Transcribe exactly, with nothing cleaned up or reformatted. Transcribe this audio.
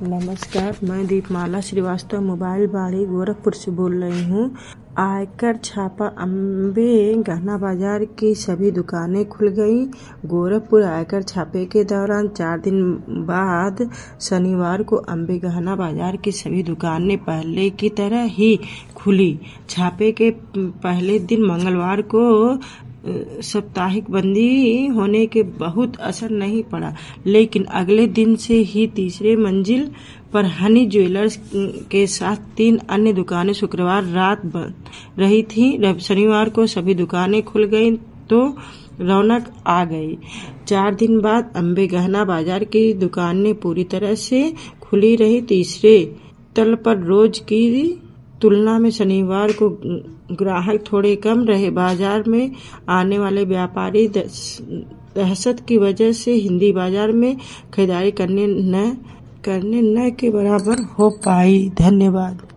नमस्कार, मैं दीपमाला श्रीवास्तव मोबाइल बाड़ी गोरखपुर से बोल रही हूँ। आयकर छापा, अम्बे गहना बाजार की सभी दुकानें खुल गई। गोरखपुर आयकर छापे के दौरान चार दिन बाद शनिवार को अम्बे गहना बाजार की सभी दुकानें पहले की तरह ही खुली। छापे के पहले दिन मंगलवार को साप्ताहिक बंदी होने के बहुत असर नहीं पड़ा, लेकिन अगले दिन से ही तीसरे मंजिल पर हनी ज्वेलर्स के साथ तीन अन्य दुकानें शुक्रवार रात बंद रही थीं। शनिवार को सभी दुकानें खुल गईं तो रौनक आ गई। चार दिन बाद अम्बे गहना बाजार की दुकानें पूरी तरह से खुली रही। तीसरे तल पर रोज की तुलना में शनिवार को ग्राहक थोड़े कम रहे। बाजार में आने वाले व्यापारी दहशत की वजह से हिंदी बाजार में खरीदारी करने न करने न के बराबर हो पाई। धन्यवाद।